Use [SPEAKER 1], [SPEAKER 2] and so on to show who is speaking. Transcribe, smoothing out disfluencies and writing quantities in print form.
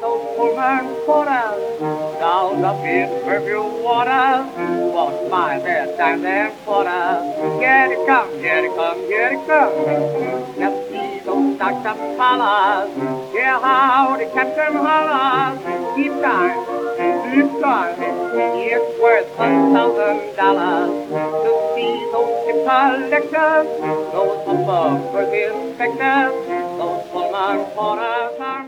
[SPEAKER 1] those Pullman porters down up in perfume waters. Won't buy their dime and quarters. Get it come, get it come, get it come. Just see those Dr. Palas. Hear how the captain hollers. Keep time, keep time. It's worth $1,000 to see those tip collectors, those above inspectors, those Pullman porters.